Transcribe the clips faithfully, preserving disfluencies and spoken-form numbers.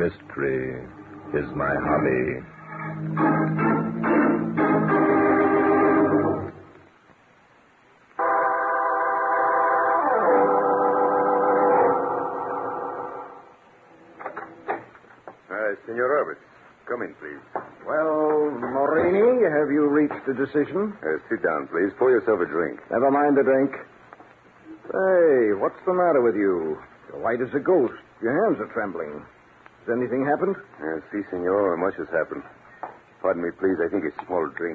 Mystery is my hobby. Uh, Senor Roberts, come in, please. Well, Morini, have you reached a decision? Uh, sit down, please. Pour yourself a drink. Never mind the drink. Hey, what's the matter with you? You're white as a ghost. Your hands are trembling. Has anything happened? Uh, si, senor. Much has happened. Pardon me, please. I think a small drink.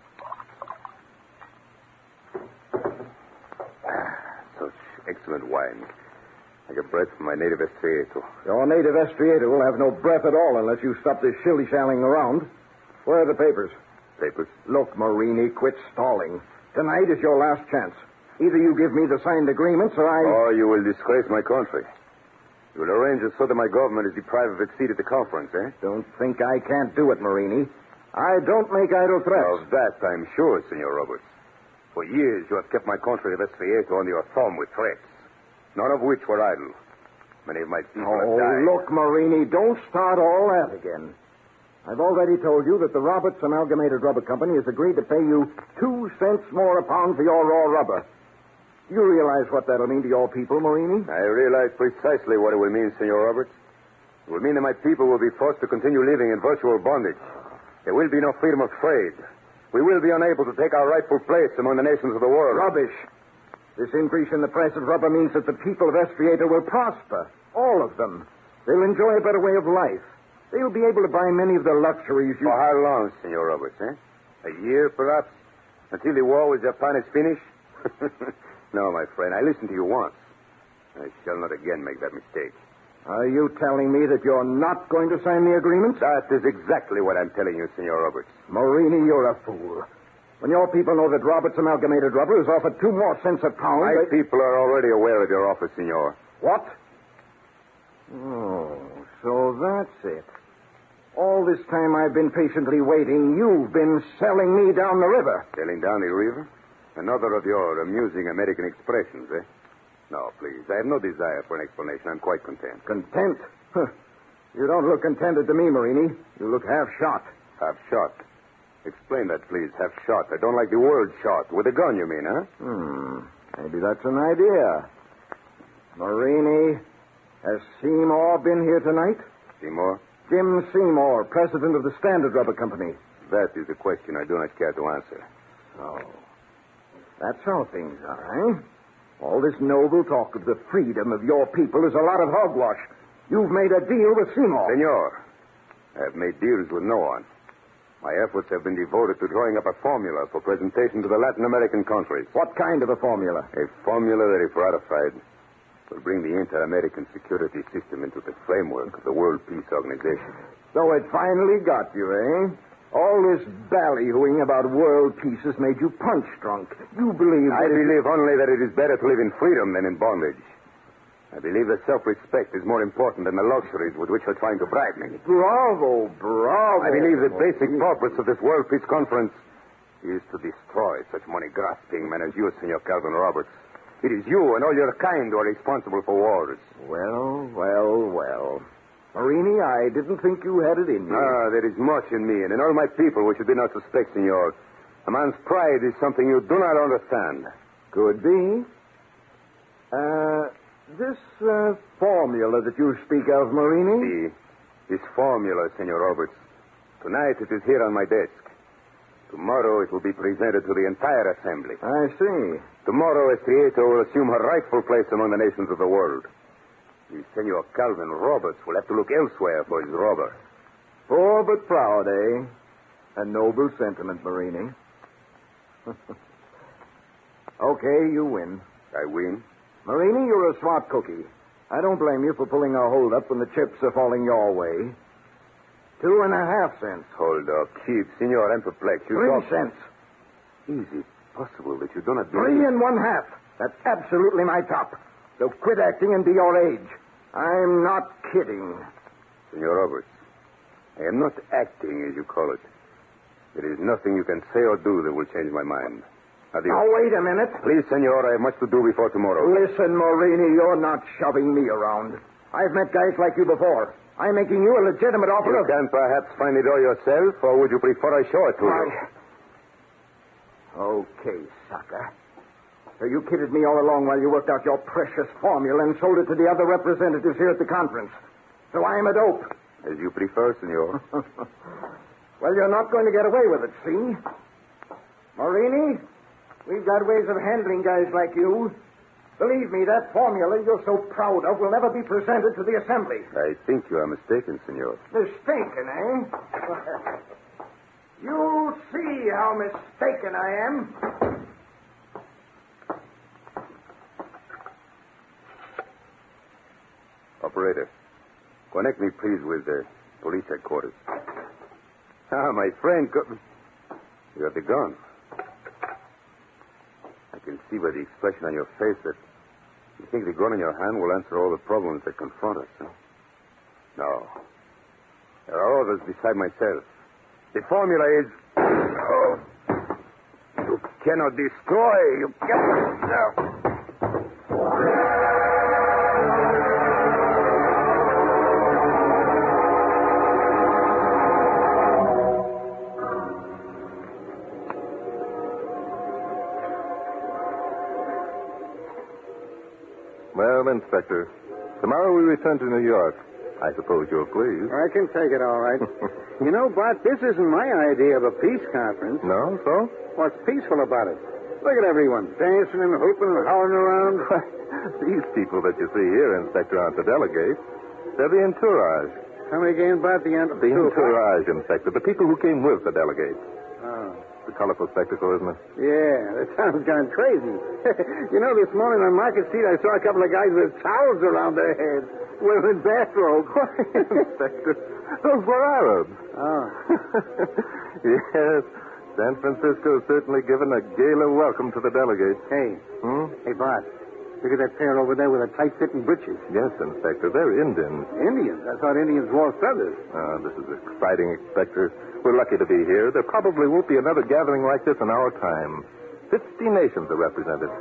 Ah, such excellent wine. Like a breath from my native Estrieto. Your native Estrieto will have no breath at all unless you stop this shilly-shallying around. Where are the papers? Papers? Look, Morini, quit stalling. Tonight is your last chance. Either you give me the signed agreements or I... Or you will disgrace my country. You will arrange it so that my government is deprived of its seat at the conference, eh? Don't think I can't do it, Morini. I don't make idle threats. Of that I'm sure, Senor Roberts. For years you have kept my country of Estrieto under your thumb with threats. None of which were idle. Many of my people oh, have died. look, Morini, don't start all that again. I've already told you that the Roberts Amalgamated Rubber Company has agreed to pay you two cents more a pound for your raw rubber. You realize what that'll mean to your people, Morini? I realize precisely what it will mean, Senor Roberts. It will mean that my people will be forced to continue living in virtual bondage. There will be no freedom of trade. We will be unable to take our rightful place among the nations of the world. Rubbish. This increase in the price of rubber means that the people of Estrieto will prosper. All of them. They'll enjoy a better way of life. They'll be able to buy many of the luxuries you... For how long, Senor Roberts, eh? A year, perhaps? Until the war with Japan is finished? No, my friend, I listened to you once. I shall not again make that mistake. Are you telling me that you're not going to sign the agreement? That is exactly what I'm telling you, Senor Roberts. Morini, you're a fool. When your people know that Roberts Amalgamated Rubber is offered two more cents a pound... My they... people are already aware of your offer, Senor. What? Oh, so that's it. All this time I've been patiently waiting, you've been selling me down the river. Selling down the river? Another of your amusing American expressions, eh? No, please. I have no desire for an explanation. I'm quite content. Content? Huh. You don't look contented to me, Morini. You look half-shot. Half-shot? Explain that, please. Half-shot. I don't like the word shot. With a gun, you mean, huh? Hmm. Maybe that's an idea. Morini, has Seymour been here tonight? Seymour? Jim Seymour, president of the Standard Rubber Company. That is a question I do not care to answer. So, that's how things are, eh? All this noble talk of the freedom of your people is a lot of hogwash. You've made a deal with Seymour. Senor, I have made deals with no one. My efforts have been devoted to drawing up a formula for presentation to the Latin American countries. What kind of a formula? A formula that, if ratified, will bring the inter-American security system into the framework of the World Peace Organization. So it finally got you, eh? All this ballyhooing about world peace has made you punch drunk. You believe I that it... believe only that it is better to live in freedom than in bondage. I believe that self-respect is more important than the luxuries with which you're trying to bribe me. Bravo, bravo. I believe the basic purpose of this World Peace Conference is to destroy such money-grasping men as you, Senor Calvin Roberts. It is you and all your kind who are responsible for wars. Well, well, well. Morini, I didn't think you had it in you. Ah, there is much in me and in all my people which you did not suspect, Senor. A man's pride is something you do not understand. Could be. Uh, this uh, formula that you speak of, Morini? See, this formula, Senor Roberts. Tonight it is here on my desk. Tomorrow it will be presented to the entire assembly. I see. Tomorrow Estrieto will assume her rightful place among the nations of the world. The Senor Calvin Roberts will have to look elsewhere for his rubber. Poor but proud, eh? A noble sentiment, Morini. Okay, you win. I win? Morini, you're a smart cookie. I don't blame you for pulling a hold-up when the chips are falling your way. Two and a half cents. Hold up. Keep, Senor, I'm perplexed. You Three talk... cents. Is it possible that you do not Three believe... and one half. That's absolutely my top. So quit acting and be your age. I'm not kidding. Senor Roberts, I am not acting, as you call it. There is nothing you can say or do that will change my mind. Adios. Now, wait a minute. Please, Senor, I have much to do before tomorrow. Listen, Morini, you're not shoving me around. I've met guys like you before. I'm making you a legitimate offer You of... can perhaps find it all yourself, or would you prefer I show it to you? Okay, sucker. So you kidded me all along while you worked out your precious formula and sold it to the other representatives here at the conference. So I am a dope. As you prefer, senor. Well, you're not going to get away with it, see? Morini, we've got ways of handling guys like you. Believe me, that formula you're so proud of will never be presented to the assembly. I think you are mistaken, senor. Mistaken, eh? You'll see how mistaken I am. Operator, connect me, please, with the police headquarters. Ah, my friend, co- you have the gun. I can see by the expression on your face that you think the gun in your hand will answer all the problems that confront us, huh? No. There are others beside myself. The formula is... Oh. You cannot destroy. You cannot... Well, Inspector, tomorrow we return to New York. I suppose you're pleased. I can take it all right. You know, Bart, this isn't my idea of a peace conference. No? So? What's peaceful about it? Look at everyone dancing and hooping and howling around. These people that you see here, Inspector, aren't the delegates. They're the entourage. How many again, Bart? The end? The entourage, Inspector. The people who came with the delegates. Oh. It's a colorful spectacle, isn't it? Yeah, that sounds kind of crazy. You know, this morning on Market Street, I saw a couple of guys with towels around their heads, wearing bathrobes. Inspector, those were Arabs. Oh. Yes, San Francisco's certainly given a gala welcome to the delegates. Hey. Hmm? Hey, Bart, look at that pair over there with the tight-fitting breeches. Yes, Inspector, they're Indians. Indians? I thought Indians wore feathers. Ah, this is exciting, Inspector. We're lucky to be here. There probably won't be another gathering like this in our time. Fifty nations are represented.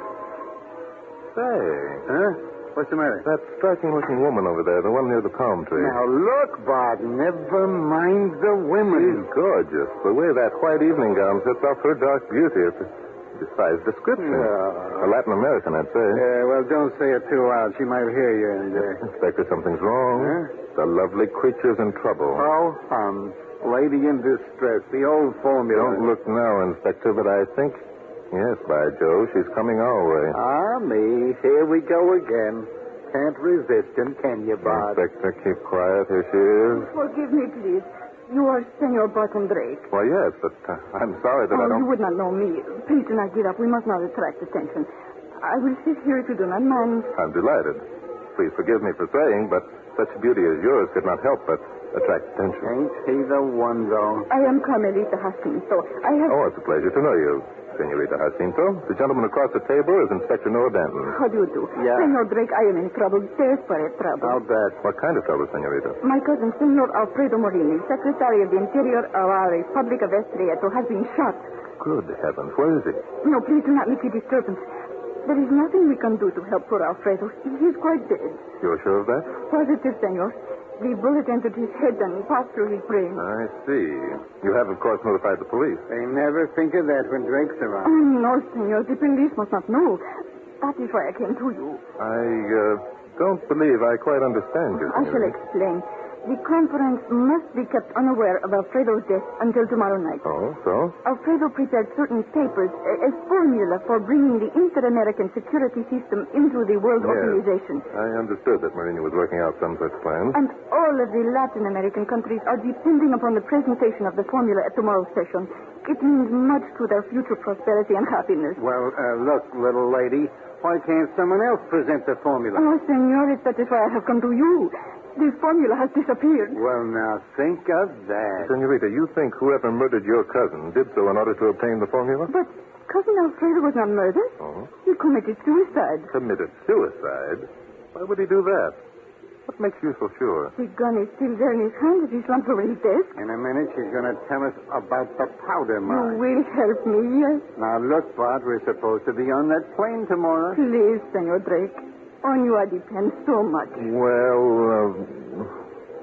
Say. Huh? What's the matter? That striking-looking woman over there, the one near the palm tree. Now, look, Bart, never mind the She's women. gorgeous. The way that white evening gown sets off her dark beauty, it defies description. Yeah. A Latin American, I'd say. Yeah, well, don't say it too loud. She might hear you, and... Uh... Inspector, something's wrong. Huh? The lovely creature's in trouble. Oh, hum. Lady in distress. The old formula. Don't look now, Inspector, but I think... Yes, by Jove, she's coming our way. Ah, me. Here we go again. Can't resist him, can you, Bart? Inspector, keep quiet. Here she is. Forgive me, please. You are Senor Barton Drake. Why, yes, but uh, I'm sorry that Oh, I don't... you would not know me. Please do not get up. We must not attract attention. I will sit here if you do not mind. I'm delighted. Please forgive me for saying, but such beauty as yours could not help but attract attention. Ain't he the one, though? I am Carmelita Jacinto. I have... Oh, it's a pleasure to know you, Senorita Jacinto. The gentleman across the table is Inspector Noah Danton. How do you do? Yeah. Senor Drake, I am in trouble. Desperate trouble. I'll bet. What kind of trouble, Senorita? My cousin, Senor Alfredo Morini, Secretary of the Interior of our Republic of Estrieto, has been shot. Good heavens, where is he? No, please do not make a disturbance. There is nothing we can do to help poor Alfredo. He is quite dead. You're sure of that? Positive, Senor. The bullet entered his head and passed through his brain. I see. You have, of course, notified the police. They never think of that when Drake's Oh, around. no, Senor. The police must not know. That is why I came to you. I uh, don't believe I quite understand you. I shall Senorita. explain. The conference must be kept unaware of Alfredo's death until tomorrow night. Oh, so? Alfredo prepared certain papers, a, a formula for bringing the Inter-American Security System into the World Yes. Organization. I understood that Marini was working out some such plan. And all of the Latin American countries are depending upon the presentation of the formula at tomorrow's session. It means much to their future prosperity and happiness. Well, uh, look, little lady, why can't someone else present the formula? Oh, Senor, that is why I have come to you. The formula has disappeared. Well, now, think of that. Senorita, you think whoever murdered your cousin did so in order to obtain the formula? But Cousin Alfredo was not murdered. Oh? He committed suicide. Committed suicide? Why would he do that? What makes you so sure? The gun is still there in his hand as he slumped over his desk. In a minute, she's going to tell us about the powder You mine. will help me, yes? Now, look, Bart, we're supposed to be on that plane tomorrow. Please, Senor Drake. On you I depend so much. Well, uh,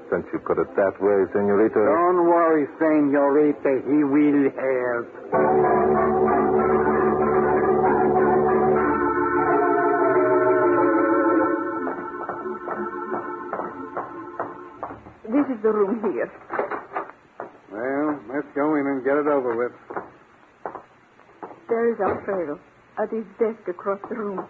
Since you put it that way, senorita. Don't worry, senorita. He will help. This is the room here. Well, let's go in and get it over with. There is Alfredo at his desk across the room.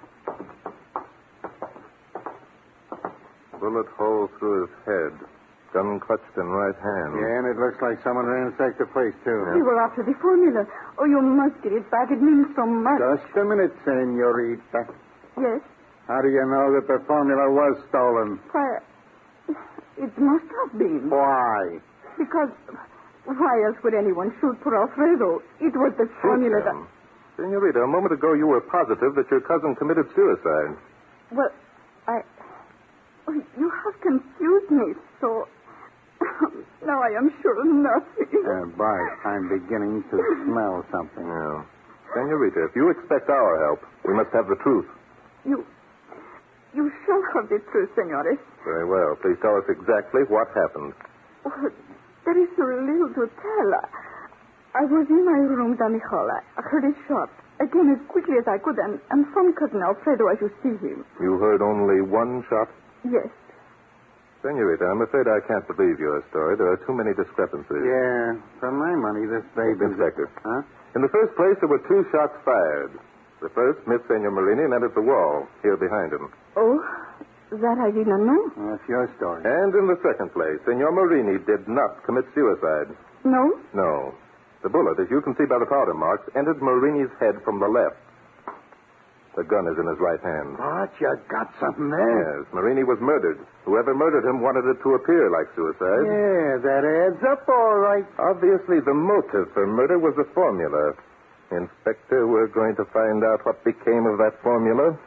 Bullet hole through his head. Gun clutched in right hand. Yeah, and it looks like someone ransacked the place, too. We were after the formula. Oh, you must get it back. It means so much. Just a minute, senorita. Yes. How do you know that the formula was stolen? Why, it must have been. Why? Because why else would anyone shoot for Alfredo? It was the formula that... Him. Senorita, a moment ago you were positive that your cousin committed suicide. Well, I... Oh, you have confused me so... Now I am sure of nothing. Uh, Bart, I'm beginning to smell something. Yeah. Senorita, if you expect our help, we must have the truth. You... You shall have the truth, senores. Very well. Please tell us exactly what happened. Oh, there is so little to tell. I was in my room, Damijol. I heard a shot. I came as quickly as I could, and, and from Cousin Alfredo as you see him. You heard only one shot? Yes. Senorita, I'm afraid I can't believe your story. There are too many discrepancies. Yeah, for my money, this baby... Inspector. Huh? In the first place, there were two shots fired. The first missed Senor Marini and entered the wall, here behind him. Oh, that I did not know. That's your story. And in the second place, Senor Marini did not commit suicide. No? No. The bullet, as you can see by the powder marks, entered Marini's head from the left. The gun is in his right hand. Bart, you got something there. Yes, Marini was murdered. Whoever murdered him wanted it to appear like suicide. Yeah, that adds up all right. Obviously, the motive for murder was a formula. Inspector, we're going to find out what became of that formula.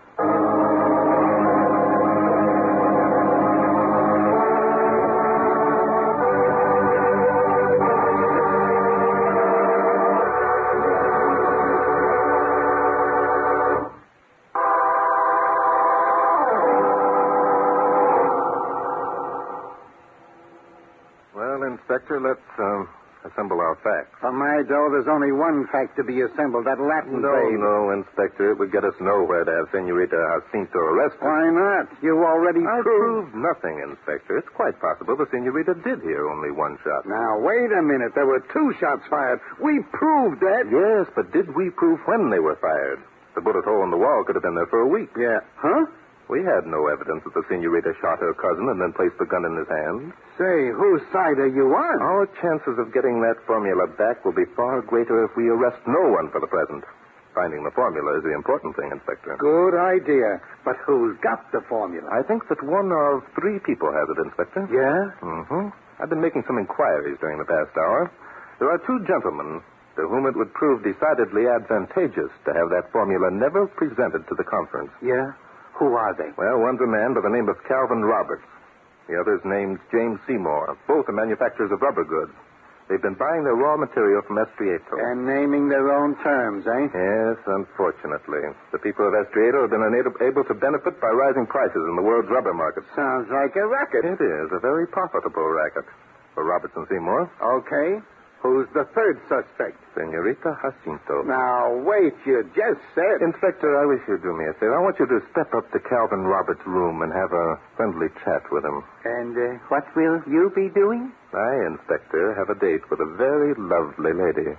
Well, Inspector, let's um, assemble our facts. For my dough, there's only one fact to be assembled, that Latin No, babe. no, Inspector. It would get us nowhere to have Senorita Jacinto arrested. Why not? You already I proved... proved nothing, Inspector. It's quite possible the Senorita did hear only one shot. Now, wait a minute. There were two shots fired. We proved that. Yes, but did we prove when they were fired? The bullet hole in the wall could have been there for a week. Yeah. Huh? We had no evidence that the Senorita shot her cousin and then placed the gun in his hand. Say, whose side are you on? Our chances of getting that formula back will be far greater if we arrest no one for the present. Finding the formula is the important thing, Inspector. Good idea. But who's got the formula? I think that one of three people has it, Inspector. Yeah? Mm-hmm. I've been making some inquiries during the past hour. There are two gentlemen to whom it would prove decidedly advantageous to have that formula never presented to the conference. Yeah? Who are they? Well, one's a man by the name of Calvin Roberts. The other's name's James Seymour. Both are manufacturers of rubber goods. They've been buying their raw material from Estrieto. And naming their own terms, eh? Yes, unfortunately. The people of Estrieto have been unable able to benefit by rising prices in the world's rubber market. Sounds like a racket. It is a very profitable racket for Roberts and Seymour. Okay. Who's the third suspect? Senorita Jacinto. Now, wait, you just said... Inspector, I wish you'd do me a favor. I want you to step up to Calvin Roberts' room and have a friendly chat with him. And uh, what will you be doing? I, Inspector, have a date with a very lovely lady.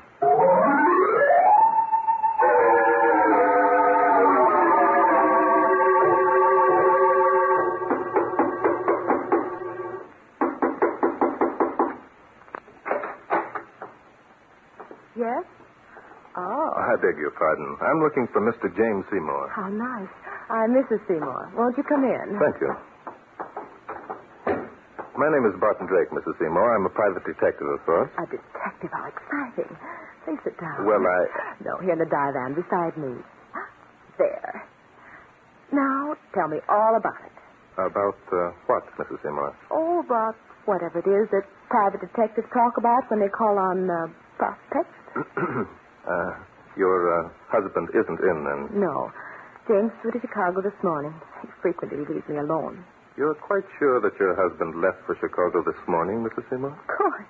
Yes? Oh. I beg your pardon. I'm looking for Mister James Seymour. How nice. I'm Missus Seymour. Won't you come in? Thank you. My name is Barton Drake, Missus Seymour. I'm a private detective, of course. A detective? How exciting. Please sit down. Well, I... No, here in the divan beside me. There. Now, tell me all about it. About uh, what, Missus Seymour? Oh, about whatever it is that private detectives talk about when they call on uh, prospects. uh, your uh, husband isn't in, then? No. James flew to Chicago this morning. He frequently leaves me alone. You're quite sure that your husband left for Chicago this morning, Missus Seymour? Of course.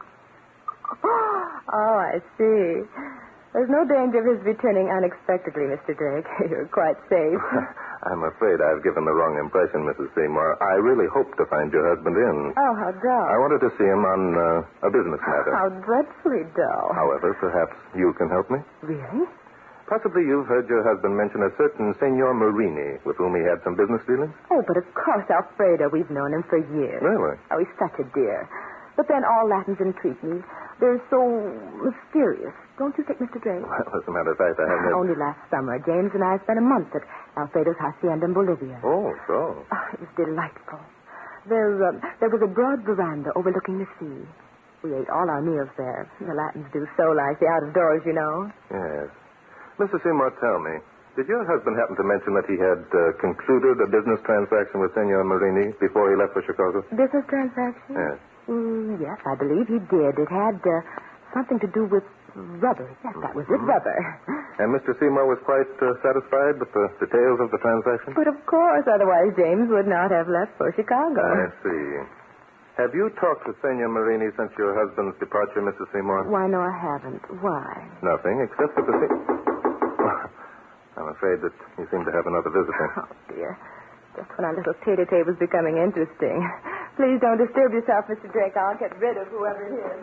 Oh, I see. There's no danger of his returning unexpectedly, Mister Drake. You're quite safe. I'm afraid I've given the wrong impression, Missus Seymour. I really hoped to find your husband in. Oh, how dull. I wanted to see him on uh, a business matter. How dreadfully dull. However, perhaps you can help me? Really? Possibly you've heard your husband mention a certain Senor Marini with whom he had some business dealings? Oh, but of course, Alfredo. We've known him for years. Really? Oh, he's such a dear. But then all Latins intrigue me. They're so mysterious. Don't you think, Mister Drake? Well, as a matter of fact, I haven't... Only last summer, James and I spent a month at Alfredo's hacienda in Bolivia. Oh, so. Oh, it was delightful. There, um, there was a broad veranda overlooking the sea. We ate all our meals there. The Latins do so like the out-of-doors, you know. Yes. Missus Seymour, tell me, did your husband happen to mention that he had uh, concluded a business transaction with Senor Marini before he left for Chicago? Business transaction? Yes. Mm, yes, I believe he did. It had uh, something to do with rubber. Yes, that was it, rubber. And Mister Seymour was quite uh, satisfied with the details of the transaction? But of course, otherwise James would not have left for Chicago. I see. Have you talked to Senor Marini since your husband's departure, Missus Seymour? Why, no, I haven't. Why? Nothing, except that the thing... I'm afraid that you seem to have another visitor. Oh, dear. Just when our little tete-a-tete was becoming interesting. Please don't disturb yourself, Mister Drake. I'll get rid of whoever it is.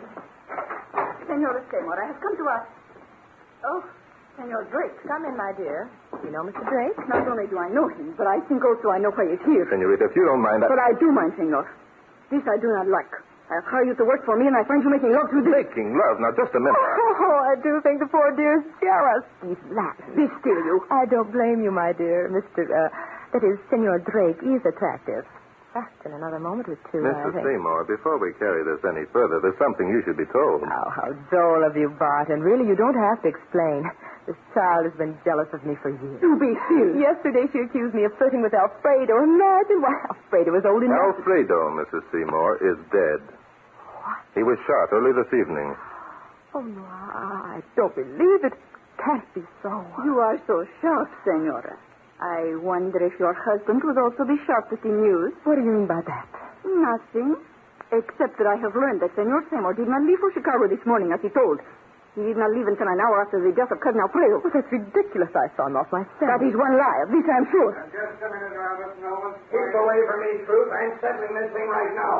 Senora Seymour, I have come to ask... Oh, Senor Drake. Come in, my dear. You know Mister Drake? Not only do I know him, but I think also I know why he's here. Senorita, if you don't mind... I... But I do mind, Senor. This I do not like. I'll hire you to work for me, and I find you making love to this. Making love? Now, just a minute. Oh, I do think the poor dear's jealous. He's Latin. Be still, you. I don't blame you, my dear. Mister, uh, that is, Senor Drake is attractive. Just in another moment or two, I Missus think. Seymour, before we carry this any further, there's something you should be told. Oh, how droll of you, Barton. Really, you don't have to explain. This child has been jealous of me for years. You be still. Yesterday, she accused me of flirting with Alfredo. Imagine why Alfredo was old enough. Alfredo, Missus Seymour, is dead. What? He was shot early this evening. Oh, no, I don't believe it. Can't be so. You are so shocked, Senora. I wonder if your husband would also be shocked at the news. What do you mean by that? Nothing. Except that I have learned that Senor Seymour did not leave for Chicago this morning, as he told. He did not leave until an hour after the death of Cousin Alfredo. Well, that's ridiculous. I saw him off myself. That is one lie. Of this I am sure. Just a minute, Robert Nolan. Keep away from me, Truth. I'm settling this thing right now.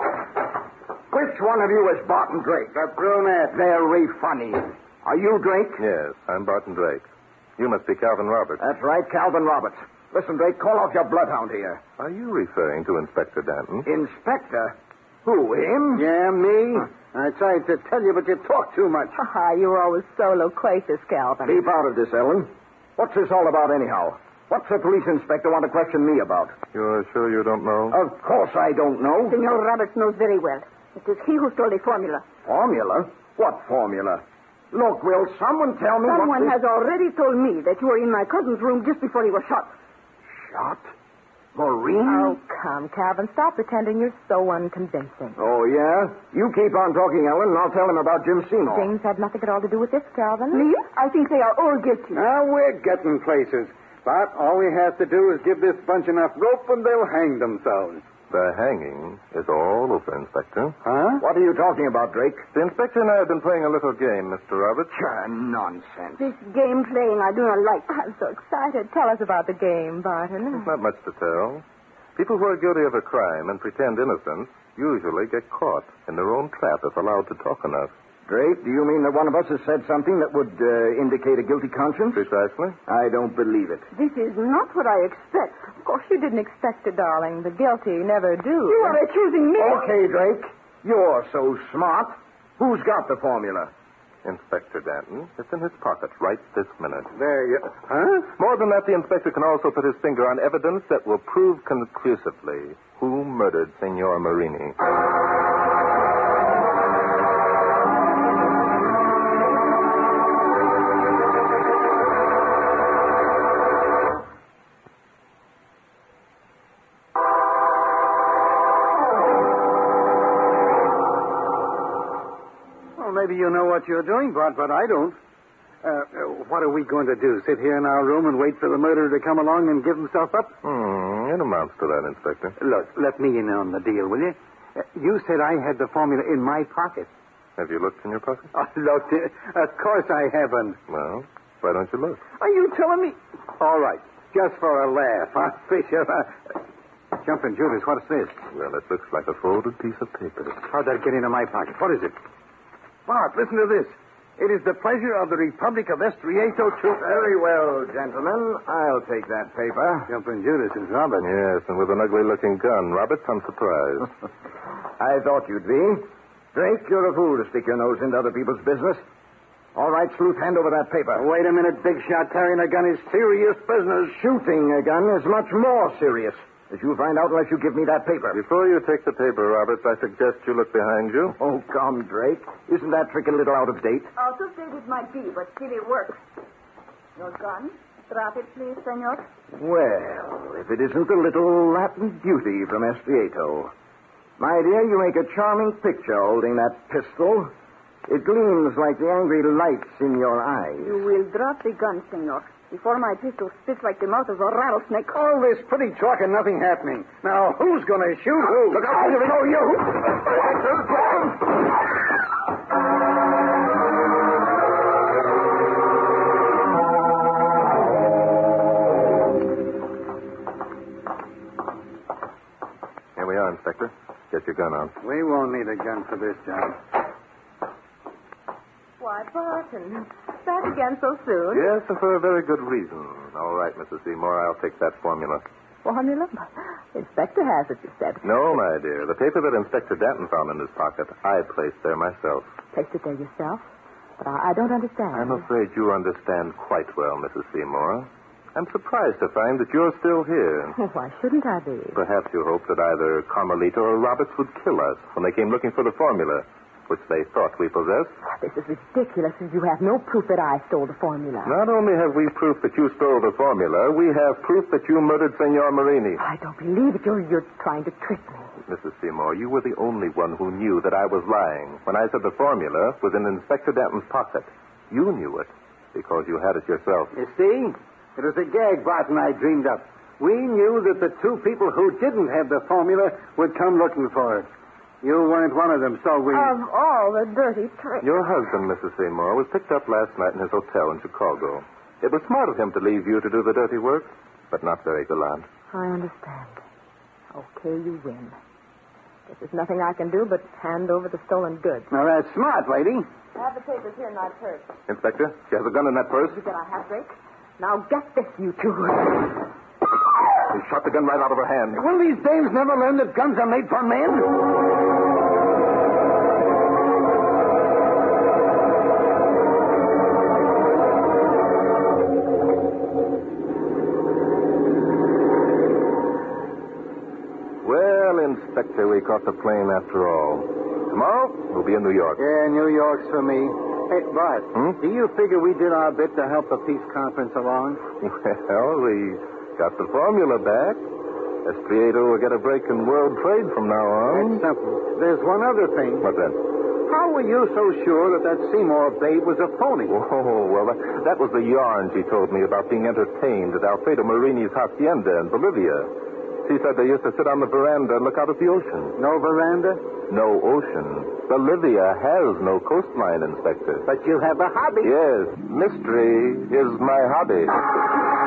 Which one of you is Barton Drake? The brunette. Very funny. Are you Drake? Yes, I'm Barton Drake. You must be Calvin Roberts. That's right, Calvin Roberts. Listen, Drake, call off your bloodhound here. Are you referring to Inspector Danton? Inspector? Who, him? Yeah, me? I tried to tell you, but you talk too much. Ha, you were always so loquacious, Calvin. Keep out of this, Ellen. What's this all about, anyhow? What's the police inspector want to question me about? You're sure you don't know? Of course I don't know. Senor Roberts knows very well. It is he who stole the formula. Formula? What formula? Look, will someone tell me Someone what has already told me that you were in my cousin's room just before he was shot. Shot? Maureen? Oh, come, Calvin. Stop pretending you're so unconvincing. Oh, yeah? You keep on talking, Ellen, and I'll tell him about Jim Seymour. James had nothing at all to do with this, Calvin. Me? I think they are all guilty. Now, we're getting places. But all we have to do is give this bunch enough rope and they'll hang themselves. The hanging is all over, Inspector. Huh? What are you talking about, Drake? The Inspector and I have been playing a little game, Mister Roberts. Pure nonsense. This game playing I do not like. I'm so excited. Tell us about the game, Barton. There's not much to tell. People who are guilty of a crime and pretend innocence usually get caught in their own trap if allowed to talk enough. Drake, do you mean that one of us has said something that would uh, indicate a guilty conscience? Precisely. I don't believe it. This is not what I expect. Of course, you didn't expect it, darling. The guilty never do. You are accusing me. Okay, Drake. You're so smart. Who's got the formula? Inspector Danton. It's in his pocket right this minute. There you... Huh? More than that, the inspector can also put his finger on evidence that will prove conclusively who murdered Senor Marini. Maybe you know what you're doing, Bart, but I don't. Uh, what are we going to do? Sit here in our room and wait for the murderer to come along and give himself up? Hmm, in a amounts to that, Inspector. Look, let me in on the deal, will you? Uh, you said I had the formula in my pocket. Have you looked in your pocket? Oh, look, uh, of course I haven't. Well, why don't you look? Are you telling me? All right, just for a laugh, huh, Fisher? Uh, Jumping Judas, what's this? Well, it looks like a folded piece of paper. How'd that get into my pocket? What is it? Bart, listen to this. It is the pleasure of the Republic of Estrieto to... Very well, gentlemen. I'll take that paper. Jumping Judas is Robert. Yes, and with an ugly-looking gun. Roberts, I'm surprised. I thought you'd be. Drake, you're a fool to stick your nose into other people's business. All right, Sleuth, hand over that paper. Wait a minute, Big Shot. Carrying a gun is serious business. Shooting a gun is much more serious, as you'll find out unless you give me that paper. Before you take the paper, Roberts, I suggest you look behind you. Oh, come, Drake. Isn't that trick a little out of date? Out of date it might be, but still it works. Your gun? Drop it, please, senor. Well, if it isn't the little Latin beauty from Estrieto. My dear, you make a charming picture holding that pistol. It gleams like the angry lights in your eyes. You will drop the gun, senor, before my pistol spits like the mouth of a rattlesnake. All this pretty talk and nothing happening. Now, who's going to shoot who? Look out, you know you. Here we are, Inspector. Get your gun on. We won't need a gun for this job. Why, Barton, back again so soon? Yes, and for a very good reason. All right, Missus Seymour, I'll take that formula. Formula? Inspector has it, you said. No, my dear. The paper that Inspector Danton found in his pocket, I placed there myself. Placed it there yourself? But I, I don't understand. I'm afraid you understand quite well, Missus Seymour. I'm surprised to find that you're still here. Well, why shouldn't I be? Perhaps you hoped that either Carmelita or Roberts would kill us when they came looking for the formula, which they thought we possessed. This is ridiculous, as you have no proof that I stole the formula. Not only have we proof that you stole the formula, we have proof that you murdered Senor Marini. I don't believe it. You're, you're trying to trick me. Missus Seymour, you were the only one who knew that I was lying when I said the formula was in Inspector Danton's pocket. You knew it because you had it yourself. You see? It was a gag Bart and I dreamed up. We knew that the two people who didn't have the formula would come looking for it. You weren't one of them, so we... Of all the dirty tricks. Your husband, Missus Seymour, was picked up last night in his hotel in Chicago. It was smart of him to leave you to do the dirty work, but not very gallant. I understand. Okay, you win. Guess there's nothing I can do but hand over the stolen goods. Now, that's smart, lady. I have the papers here in my purse. Inspector, she has a gun in that purse. You said I have, Drake? Now get this, you two. He shot the gun right out of her hand. Will these dames never learn that guns are made for men? Inspector, we caught the plane after all. Tomorrow, we'll be in New York. Yeah, New York's for me. Hey, Bart, Hmm? do you figure we did our bit to help the peace conference along? Well, we got the formula back. Estrieto will get a break in world trade from now on. That's simple. There's one other thing. What then? How were you so sure that that Seymour babe was a phony? Oh, well, that, that was the yarn she told me about being entertained at Alfredo Marini's hacienda in Bolivia. She said they used to sit on the veranda and look out at the ocean. No veranda? No ocean. Bolivia has no coastline, Inspector. But you have a hobby. Yes, mystery is my hobby.